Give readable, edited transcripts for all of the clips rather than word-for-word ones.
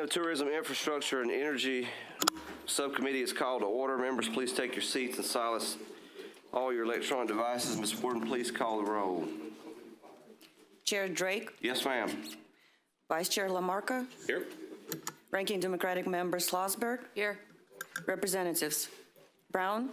Casino, Tourism, Infrastructure, and Energy Subcommittee is called to order. Members, please take your seats and silence all your electronic devices. Ms. Warden, please call the roll. Chair Drake, Yes, ma'am. Vice Chair LaMarca, Here. Ranking Democratic Member Slosberg. Here. Representatives Brown,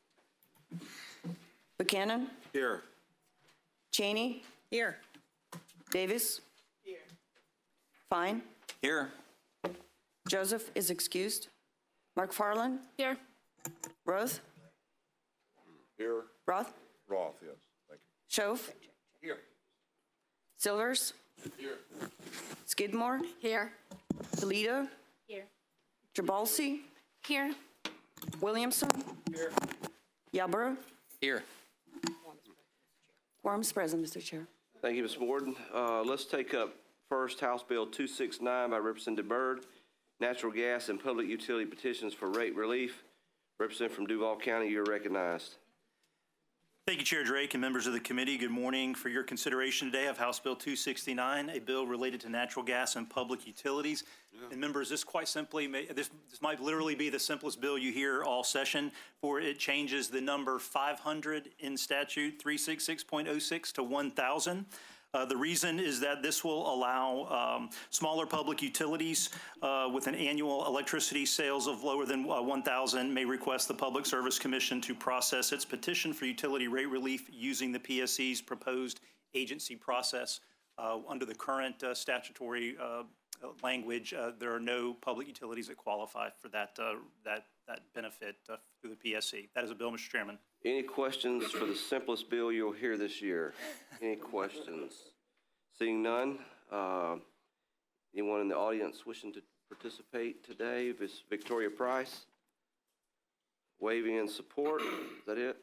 Buchanan, Here. Cheney. Here. Davis. Here. Fine. Here. Joseph is excused. McFarland. Here. Roth. Here. Roth. Roth, yes. Thank Shove. you. Here. Silvers. Here. Skidmore. Here. Toledo. Here. Jabalsi. Here. Williamson. Here. Yarborough. Here. Quorum's present, Mr. Chair. Thank you, Ms. Warden. Let's take up first House Bill 269 by Representative Byrd, natural gas and public utility petitions for rate relief. Representative from Duval County, you're recognized. Thank you, Chair Drake and members of the committee. Good morning. For your consideration today of House Bill 269, a bill related to natural gas and public utilities. And members, this quite simply, this might literally be the simplest bill you hear all session, for it changes the number 500 in statute 366.06 to 1,000. The reason is that this will allow smaller public utilities with an annual electricity sales of lower than 1,000 may request the Public Service Commission to process its petition for utility rate relief using the PSC's proposed agency process. Under the current statutory language, there are no public utilities that qualify for that benefit through the PSC. That is a bill, Mr. Chairman. Any questions for the simplest bill you'll hear this year? Any questions? Seeing none, anyone in the audience wishing to participate today? Ms. Victoria Price, waving in support. Is that it?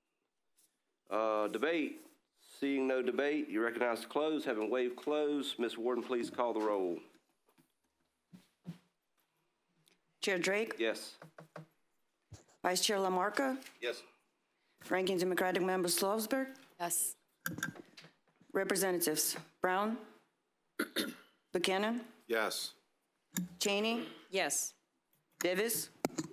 Debate. Seeing no debate, you recognize to close. Having waved close, Ms. Warden, please call the roll. Chair Drake. Yes. Vice Chair LaMarca. Yes. Ranking Democratic Member Slosberg. Yes. Representatives Brown, Buchanan, Yes. Cheney. Yes. Davis.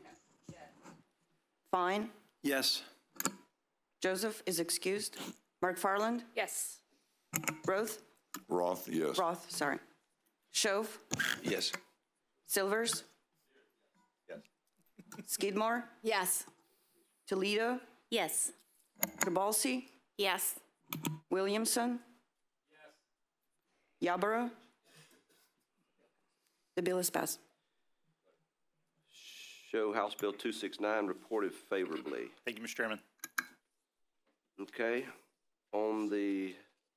Fine. Yes. Joseph is excused. McFarland. Yes. Roth. Roth, yes. Roth, sorry. Shove. Yes. Silvers. Yes. Skidmore. Yes. Toledo. Yes. Jabalsi. Yes. Williamson. Yes. Yarborough. The bill is passed. Show House Bill 269 reported favorably. Thank you, Mr. Chairman. Okay. On the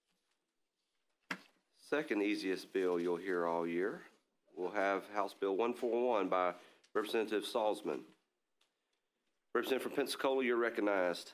second easiest bill you'll hear all year, we'll have House Bill 141 by Representative Salzman. Representative from Pensacola, you're recognized.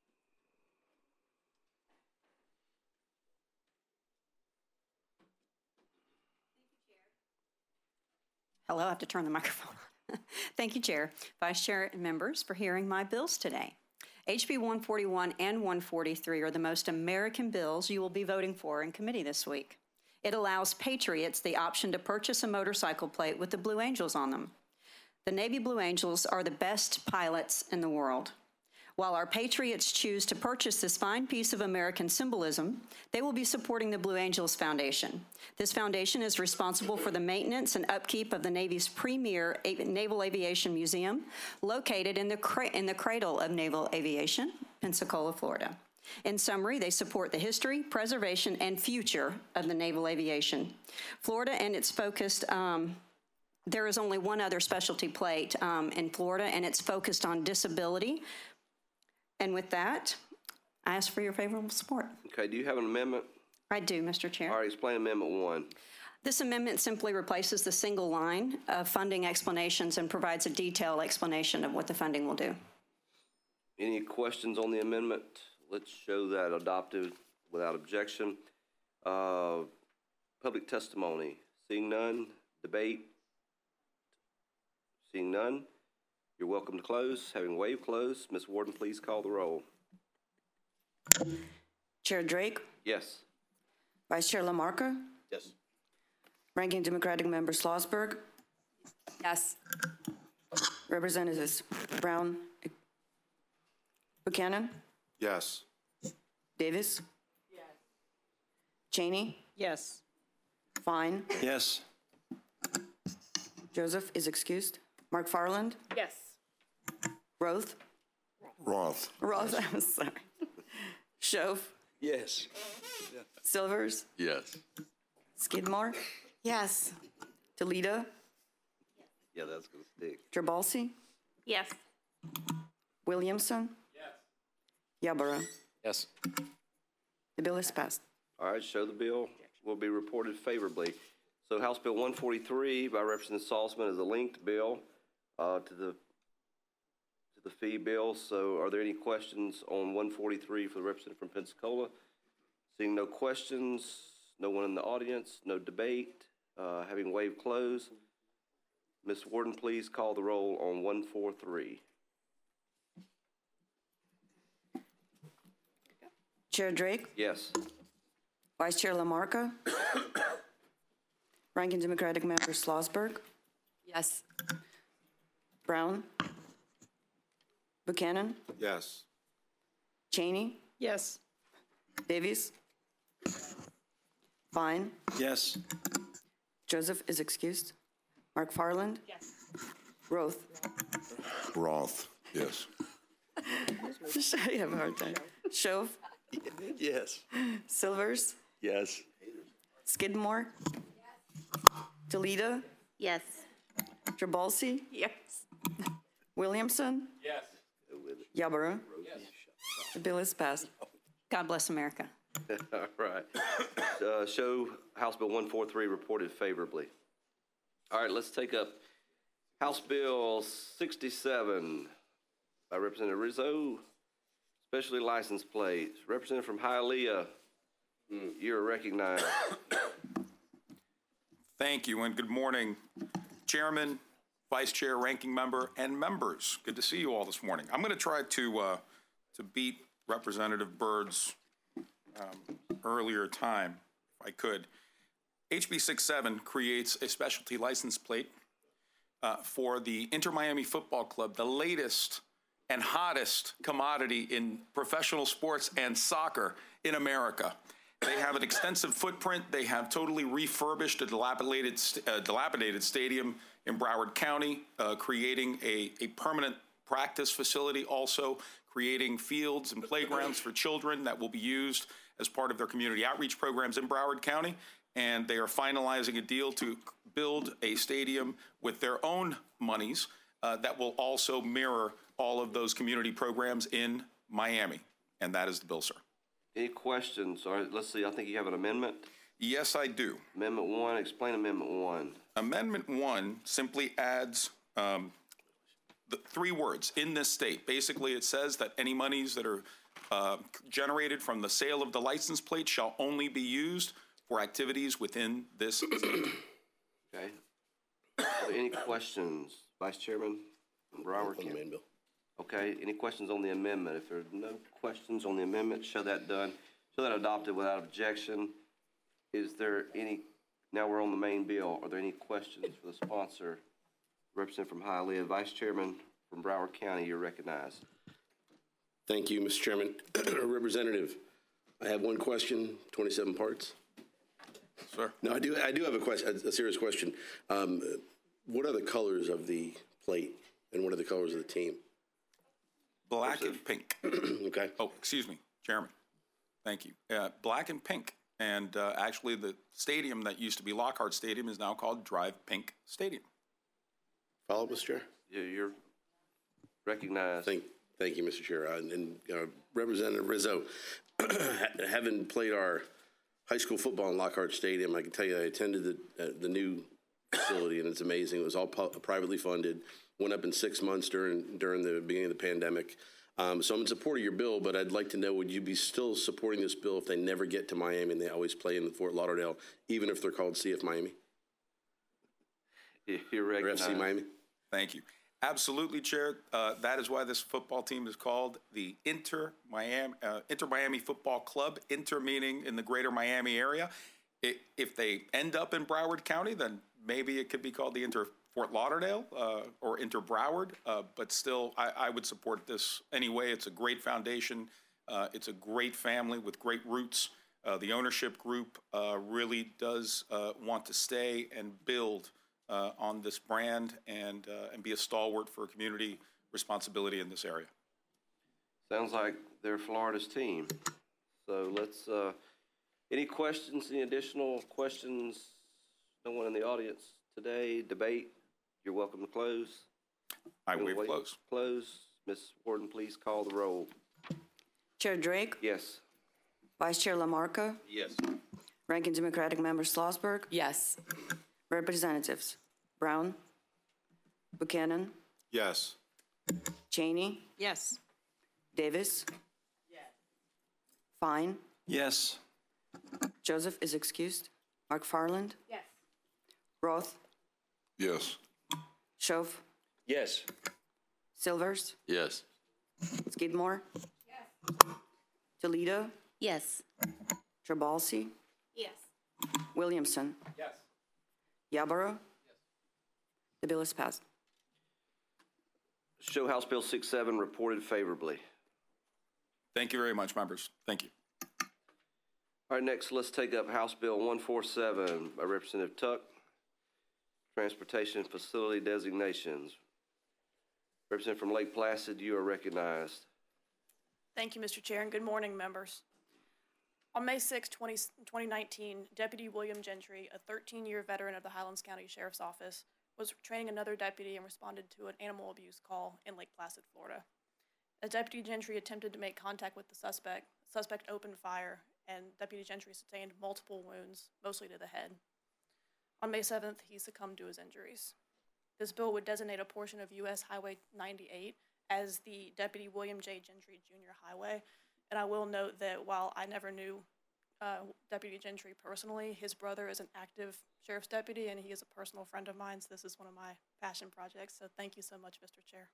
Hello, I have to turn the microphone on. Thank you, Chair, Vice Chair, and members for hearing my bills today. HB 141 and 143 are the most American bills you will be voting for in committee this week. It allows patriots the option to purchase a motorcycle plate with the Blue Angels on them. The Navy Blue Angels are the best pilots in the world. While our patriots choose to purchase this fine piece of American symbolism, they will be supporting the Blue Angels Foundation. This foundation is responsible for the maintenance and upkeep of the Navy's premier Naval Aviation Museum, located in the cradle of naval aviation, Pensacola, Florida. In summary, they support the history, preservation, and future of the naval aviation. Florida and its focused there is only one other specialty plate in Florida, and it's focused on disability. And with that, I ask for your favorable support. Okay, do you have an amendment? I do, Mr. Chair. All right, explain Amendment 1. This amendment simply replaces the single line of funding explanations and provides a detailed explanation of what the funding will do. Any questions on the amendment? Let's show that adopted without objection. Public testimony. Seeing none. Debate. Seeing none. You're welcome to close. Having waived close, Ms. Warden, please call the roll. Chair Drake. Yes. Vice Chair LaMarca. Yes. Ranking Democratic Member Slosberg. Yes. Representatives Brown, Buchanan, Yes. Davis. Cheney, Yes. Fine, Yes. Joseph is excused. McFarland, Yes. Roth, Roth. I'm sorry. Shove, Yes. Silvers, Yes. Skidmore, Yes. Toledo, Yeah, that's gonna stick. Trabalsi, Yes. Williamson. Yarborough. Yes. The bill is passed. All right, show the bill will be reported favorably. So House Bill 143 by Representative Salzman is a linked bill to the fee bill. So are there any questions on 143 for the representative from Pensacola? Seeing no questions, no one in the audience, no debate, having waived close. Ms. Warden, please call the roll on 143. Chair Drake, Yes. Vice Chair LaMarca, Ranking Democratic Member Schlossberg, Yes. Brown, Buchanan, Yes. Cheney, Yes. Davies, Fine, Yes. Joseph is excused. McFarland, Yes. Roth. Roth. Yes. I have a hard time. Shove, Yes. Silvers, Yes. Skidmore, Toledo, Yes. Trabalsi, Yes. Williamson. Yes. Yarborough. The bill is passed. God bless America. All right. Show House Bill 143 reported favorably. All right, let's take up House Bill 67 by Representative Rizzo, specially license plates. Representative from Hialeah, you're recognized. Thank you, and good morning, Chairman, Vice Chair, Ranking Member, and members. Good to see you all this morning. I'm going to try to beat Representative Byrd's earlier time, if I could. HB 67 creates a specialty license plate for the Inter-Miami Football Club, the latest and hottest commodity in professional sports and soccer in America. They have an extensive footprint. They have totally refurbished a dilapidated stadium in Broward County, creating a permanent practice facility, also creating fields and playgrounds for children that will be used as part of their community outreach programs in Broward County. And they are finalizing a deal to build a stadium with their own monies that will also mirror all of those community programs in Miami. And that is the bill, sir. Any questions? All right, let's see, I think you have an amendment. Yes, I do. Amendment 1, explain Amendment 1. Amendment 1 simply adds the 3 words, in this state. Basically, it says that any monies that are generated from the sale of the license plate shall only be used for activities within this state. Okay. Are there any questions? Vice Chairman from Broward County. Okay, any questions on the amendment? If there are no questions on the amendment, show that done. Show that adopted without objection. Is there any, now we're on the main bill, are there any questions for the sponsor? Representative from Hialeah, Vice Chairman from Broward County, you're recognized. Thank you, Mr. Chairman. Representative, I have one question, 27 parts. Sir? No, I do have a question, a serious question. What are the colors of the plate and what are the colors of the team? Black and pink. Okay. Oh, excuse me, Chairman. Thank you. Black and pink. And actually, the stadium that used to be Lockhart Stadium is now called Drive Pink Stadium. Follow up, Mr. Chair? You're recognized. Thank you, Mr. Chair. And Representative Rizzo, having played our high school football in Lockhart Stadium, I can tell you I attended the new facility, and it's amazing. It was all privately funded. Went up in 6 months during the beginning of the pandemic. So I'm in support of your bill, but I'd like to know, would you be still supporting this bill if they never get to Miami and they always play in the Fort Lauderdale, even if they're called CF Miami? You're Or recognized. FC Miami? Thank you. Absolutely, Chair. That is why this football team is called the Inter-Miami Football Club, Inter meaning in the greater Miami area. If they end up in Broward County, then maybe it could be called the Fort Lauderdale or Inter Broward, but still, I would support this anyway. It's a great foundation. It's a great family with great roots. The ownership group really does want to stay and build on this brand and be a stalwart for community responsibility in this area. Sounds like they're Florida's team. So let's, any questions, any additional questions? No one in the audience today? Debate? You're welcome to close. I waive close. Close. Ms. Warden, please call the roll. Chair Drake, Yes. Vice Chair LaMarca, Yes. Ranking Democratic Member Schlossberg, Yes. Representatives Brown, Buchanan, Yes. Cheney, Yes. Davis. Fine. Yes. Joseph is excused. Mark Farland, Yes. Roth, Yes. Schoaf, Yes. Silvers, Yes. Skidmore, Toledo, Yes. Trabalsi, Yes. Williamson, Yes. Yarborough. The bill is passed. Show House Bill 67 reported favorably. Thank you very much, members. Thank you. All right, next, let's take up House Bill 147 by Representative Tuck, Transportation Facility Designations. Representative from Lake Placid, you are recognized. Thank you, Mr. Chair, and good morning, members. On May 6, 2019, Deputy William Gentry, a 13-year veteran of the Highlands County Sheriff's Office, was training another deputy and responded to an animal abuse call in Lake Placid, Florida. As Deputy Gentry attempted to make contact with the suspect opened fire, and Deputy Gentry sustained multiple wounds, mostly to the head. On May 7th, he succumbed to his injuries. This bill would designate a portion of U.S. Highway 98 as the Deputy William J. Gentry Jr. Highway. And I will note that while I never knew Deputy Gentry personally, his brother is an active sheriff's deputy, and he is a personal friend of mine, so this is one of my passion projects. So thank you so much, Mr. Chair.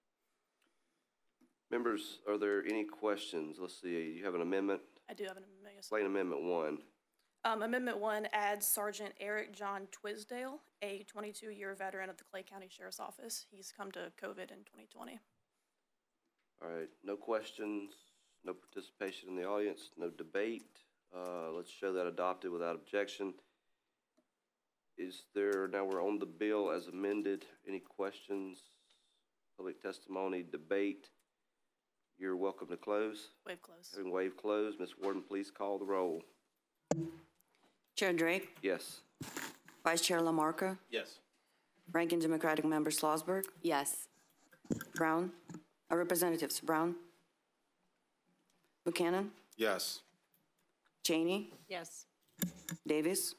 Members, are there any questions? Let's see, you have an amendment? I do have an amendment. Explain Amendment 1. Amendment 1 adds Sergeant Eric John Twisdale, a 22-year veteran of the Clay County Sheriff's Office. He's come to COVID in 2020. All right, no questions, no participation in the audience, no debate. Let's show that adopted without objection. Is there, now we're on the bill as amended, any questions, public testimony, debate? You're welcome to close. Waive close. Having waived close, Ms. Warden, please call the roll. Chair Drake, Yes. Vice Chair LaMarca, Yes. Ranking Democratic Member Schlossberg, Yes. Brown, Representatives Brown, Buchanan, Yes. Cheney, Yes. Davis,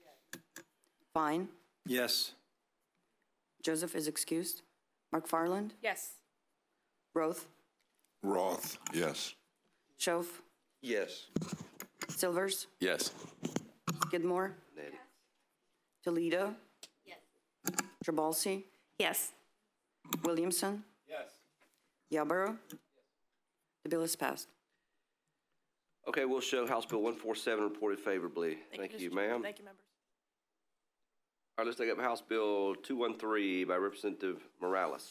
Fine, Yes. Joseph is excused. Mark Farland, Yes. Roth, Roth. Yes. Schoaf, Yes. Silvers, Yes. Skidmore, Natty. Toledo, Trabalsi, Yes. Williamson, Yes. Yarborough. The bill is passed. Okay, we'll show House Bill 147 reported favorably. Thank you, Mr. Chair. ma'am. Thank you, members. All right, let's take up House Bill 213 by Representative Morales.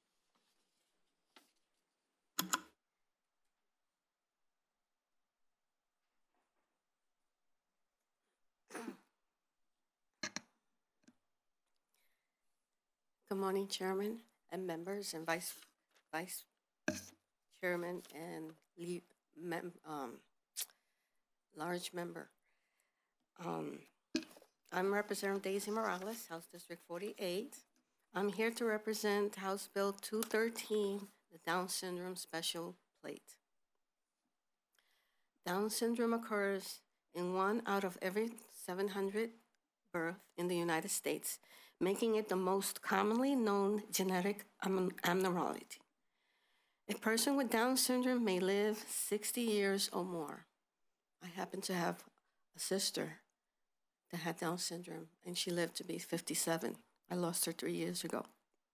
Good morning, Chairman and members and Vice Chairman and large member. I'm Representative Daisy Morales, House District 48. I'm here to represent House Bill 213, the Down Syndrome Special Plate. Down syndrome occurs in 1 out of every 700 births in the United States, making it the most commonly known genetic abnormality. A person with Down syndrome may live 60 years or more. I happen to have a sister that had Down syndrome, and she lived to be 57. I lost her 3 years ago.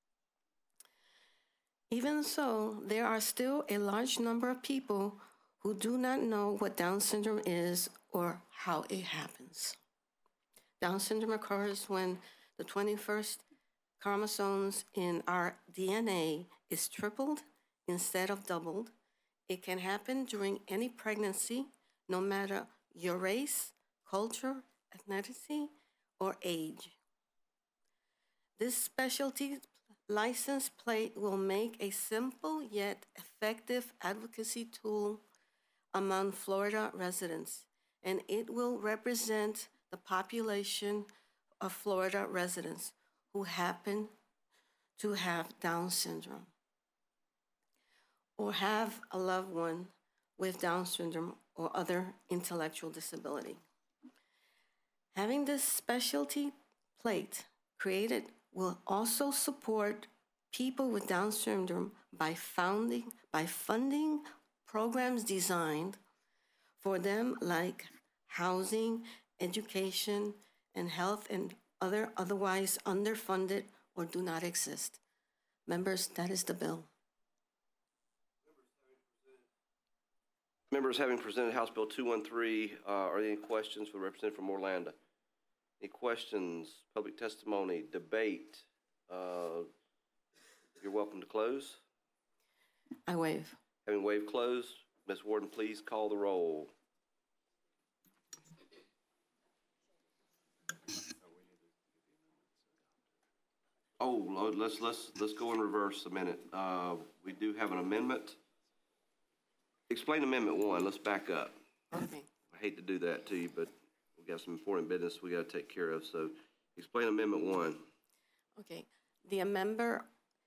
Even so, there are still a large number of people who do not know what Down syndrome is or how it happens. Down syndrome occurs when the 21st chromosomes in our DNA is tripled instead of doubled. It can happen during any pregnancy, no matter your race, culture, ethnicity, or age. This specialty license plate will make a simple yet effective advocacy tool among Florida residents, and it will represent the population of Florida residents who happen to have Down syndrome or have a loved one with Down syndrome or other intellectual disability. Having this specialty plate created will also support people with Down syndrome by funding programs designed for them like housing, education, and health, and otherwise underfunded or do not exist. Members, that is the bill. Members, having presented House Bill 213, are there any questions for the representative from Orlando? Any questions, public testimony, debate? You're welcome to close. I waive. Having waived close, Ms. Warden, please call the roll. Oh, let's go in reverse a minute. We do have an amendment. Explain Amendment 1. Let's back up. Okay. I hate to do that to you, but we got some important business we got to take care of. So explain Amendment 1. Okay. The member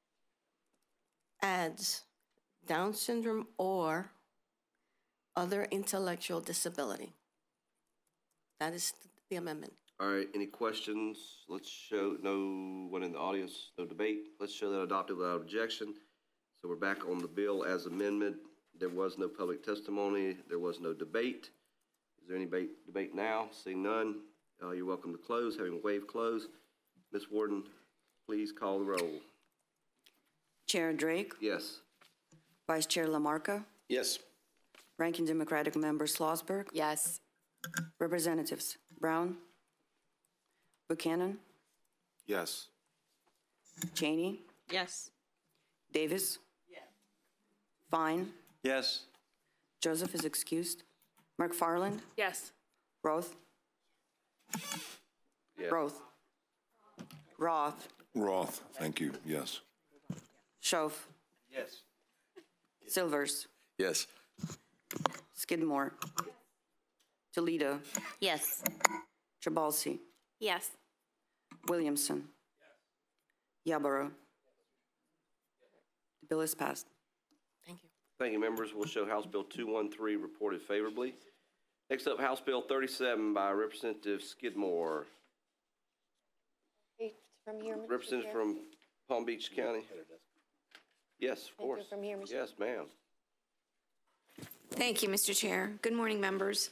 adds Down syndrome or other intellectual disability. That is the amendment. All right, any questions? Let's show no one in the audience, no debate. Let's show that adopted without objection. So we're back on the bill as amended. There was no public testimony. There was no debate. Is there any debate now? Seeing none, you're welcome to close. Having waived close, Ms. Warden, please call the roll. Chair Drake, Yes. Vice Chair LaMarca, Yes. Ranking Democratic Member Schlossberg, Yes. Representatives Brown, Buchanan, Yes. Cheney, Yes. Davis, Fine, Yes. Joseph is excused, McFarland, Yes. Roth, Yes. Roth, thank you, yes. Schoaf, Yes. Silvers, Yes. Skidmore, Toledo, Yes. Trabalsi, Yes. Williamson, Yarborough. The bill is passed. Thank you. Thank you, members. We'll show House Bill 213 reported favorably. Next up, House Bill 37 by Representative Skidmore. From here, Mr. Representative Chair. from Palm Beach County. Yes, of course. From here, Mr. Yes, ma'am. Thank you, Mr. Chair. Good morning, members.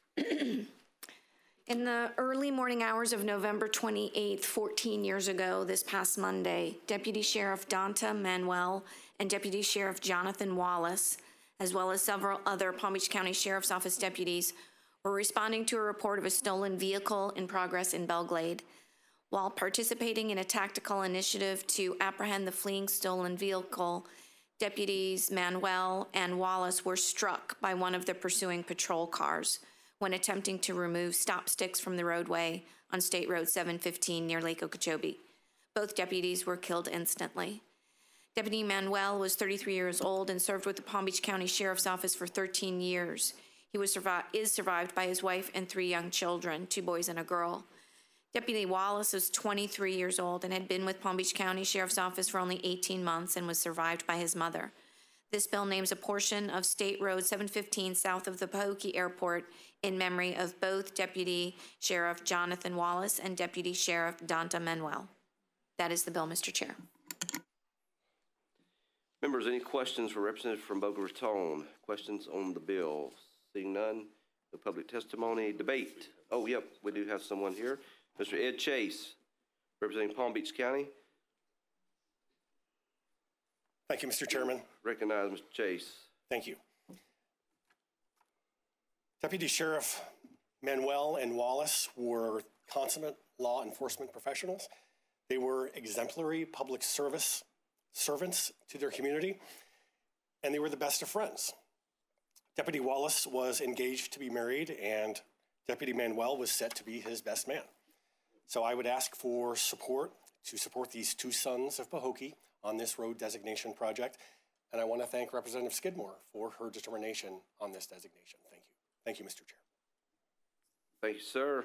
In the early morning hours of November 28th, 14 years ago, this past Monday, Deputy Sheriff Donta Manuel and Deputy Sheriff Jonathan Wallace, as well as several other Palm Beach County Sheriff's Office deputies, were responding to a report of a stolen vehicle in progress in Belglade. While participating in a tactical initiative to apprehend the fleeing stolen vehicle, Deputies Manuel and Wallace were struck by one of the pursuing patrol cars when attempting to remove stop sticks from the roadway on State Road 715 near Lake Okeechobee. Both deputies were killed instantly. Deputy Manuel was 33 years old and served with the Palm Beach County Sheriff's Office for 13 years. He is survived by his wife and 3 young children, 2 boys and a girl. Deputy Wallace was 23 years old and had been with Palm Beach County Sheriff's Office for only 18 months and was survived by his mother. This bill names a portion of State Road 715 south of the Pahokee Airport in memory of both Deputy Sheriff Jonathan Wallace and Deputy Sheriff Donta Manuel. That is the bill, Mr. Chair. Members, any questions for Representative from Boca Raton? Questions on the bill? Seeing none, no public testimony, debate. Oh, yep, we do have someone here. Mr. Ed Chase, representing Palm Beach County. Thank you, Mr. Chairman. Recognize Mr. Chase. Thank you. Deputy Sheriff Manuel and Wallace were consummate law enforcement professionals. They were exemplary public service servants to their community, and they were the best of friends. Deputy Wallace was engaged to be married, and Deputy Manuel was set to be his best man. So I would ask for support to support these two sons of Pahokee on this road designation project. And I want to thank Representative Skidmore for her determination on this designation. Thank you. Thank you, Mr. Chair. Thank you, sir.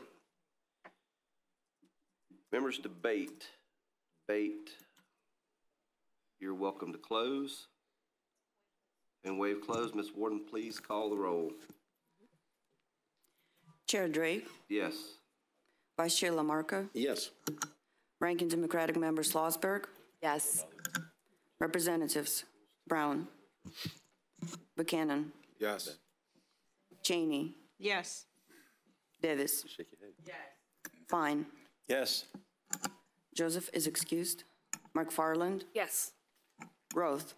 Members, debate. You're welcome to close. And waive close. Ms. Warden, please call the roll. Chair Drake, Yes. Vice Chair LaMarca, Yes. Ranking Democratic Member Schlossberg, Yes. Representatives Brown, Buchanan, Yes. Cheney, Yes. Davis, Shake your head. Fine, Yes. Joseph is excused, McFarland, Yes. Roth,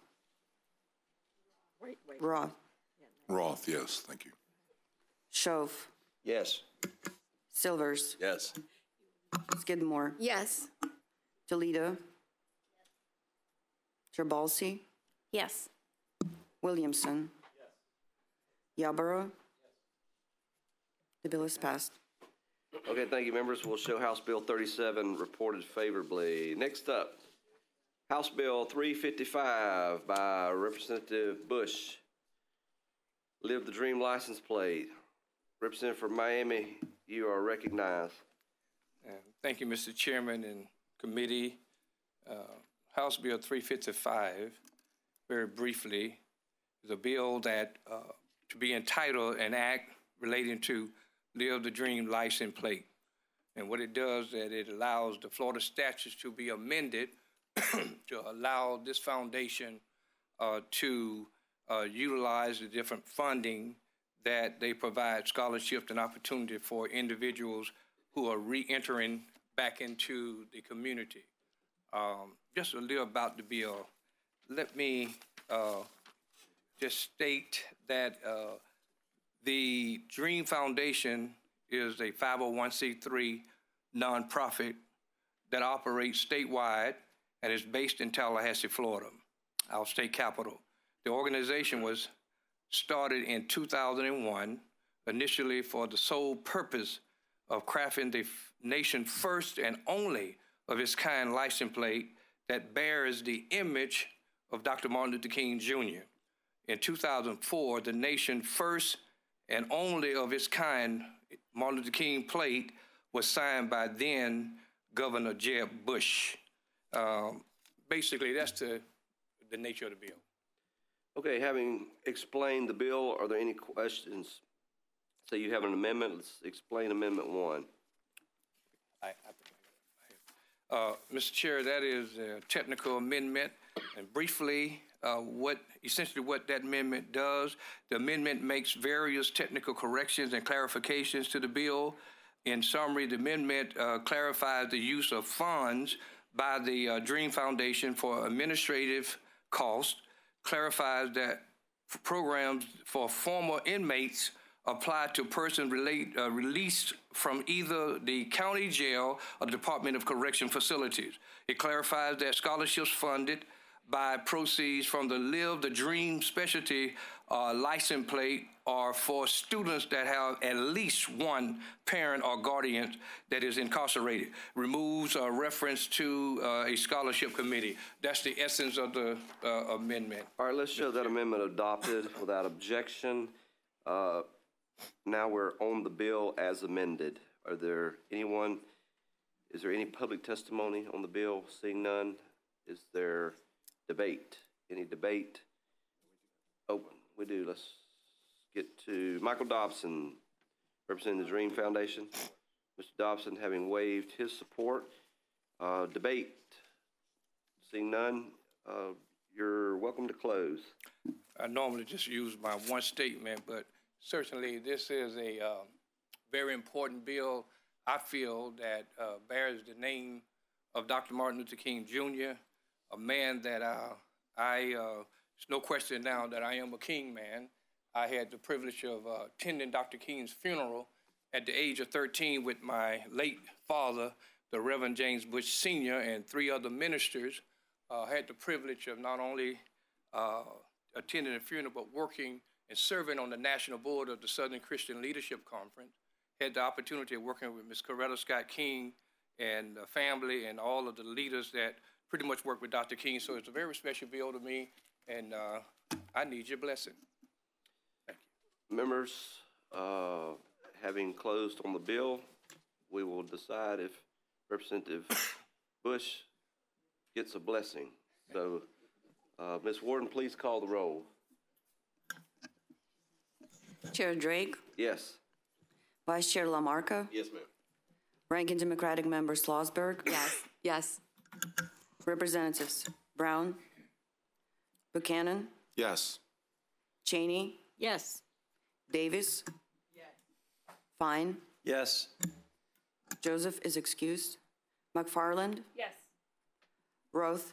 Roth, Roth, yes, thank you. Shove, Yes. Silvers, Yes. Skidmore, Yes. Toledo, Terbalsi, Yes. Williamson, Yarborough. The bill is passed. Okay, thank you, members. We'll show House Bill 37 reported favorably. Next up, House Bill 355 by Representative Bush. Live the Dream license plate. Representative from Miami, you are recognized. Thank you, Mr. Chairman and committee. House Bill 355, very briefly, is a bill that to be entitled an act relating to Live the Dream license plate. And what it does is that it allows the Florida statutes to be amended to allow this foundation to utilize the different funding that they provide scholarships and opportunity for individuals who are re-entering back into the community. Just a little about the bill. Let me just state that the Dream Foundation is a 501c3 nonprofit that operates statewide and is based in Tallahassee, Florida, our state capital. The organization was started in 2001, initially for the sole purpose of crafting the nation's first and only of its kind license plate that bears the image of Dr. Martin Luther King Jr. In 2004, the nation's first and only of its kind Martin Luther King plate was signed by then Governor Jeb Bush. Basically, that's the nature of the bill. Okay, having explained the bill, are there any questions? Say you have an amendment, let's explain Amendment 1. Mr. Chair, that is a technical amendment, and briefly, essentially what that amendment does, the amendment makes various technical corrections and clarifications to the bill. In summary, the amendment clarifies the use of funds by the Dream Foundation for administrative costs, clarifies that programs for former inmates apply to persons released from either the county jail or the Department of Correction facilities. It clarifies that scholarships funded by proceeds from the Live the Dream specialty license plate are for students that have at least one parent or guardian that is incarcerated. Removes a reference to a scholarship committee. That's the essence of the amendment. All right, let's show that amendment adopted without objection. Now we're on the bill as amended. Is there any public testimony on the bill? Seeing none, is there debate? Any debate? Oh, we do. Let's get to Michael Dobson, representing the Dream Foundation. Mr. Dobson, having waived his support. Debate. Seeing none, you're welcome to close. I normally just use my one statement, but certainly this is a very important bill. I feel that bears the name of Dr. Martin Luther King Jr., a man that there's no question now that I am a King man. I had the privilege of attending Dr. King's funeral at the age of 13 with my late father, the Reverend James Bush Sr. and 3 other ministers. Had the privilege of not only attending the funeral, but working and serving on the national board of the Southern Christian Leadership Conference. Had the opportunity of working with Ms. Coretta Scott King and the family and all of the leaders that pretty much work with Dr. King. So it's a very special bill to me, and I need your blessing. Thank you. Members, having closed on the bill, we will decide if Representative Bush gets a blessing. So, Ms. Warden, please call the roll. Chair Drake, Yes. Vice Chair LaMarca, Yes, ma'am. Ranking Democratic Member Slosberg. Yes. Yes. Representatives Brown, Buchanan, Yes. Cheney, Yes. Davis. Fine. Yes. Joseph is excused. McFarland, Yes. Roth,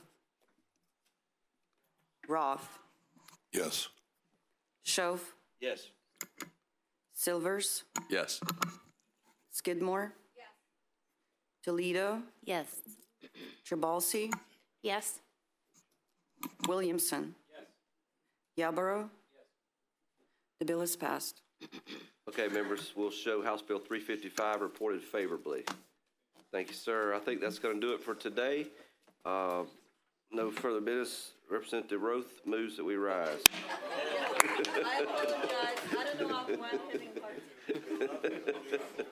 Yes. Schoaf, Yes. Silvers, Yes. Skidmore, Toledo, Yes. Trabalsi, Yes. Williamson. Yarborough. The bill is passed. Okay, members, we'll show House Bill 355 reported favorably. Thank you, sir. I think that's going to do it for today. No further business. Representative Roth moves that we rise. I apologize. I don't know how one hitting parts.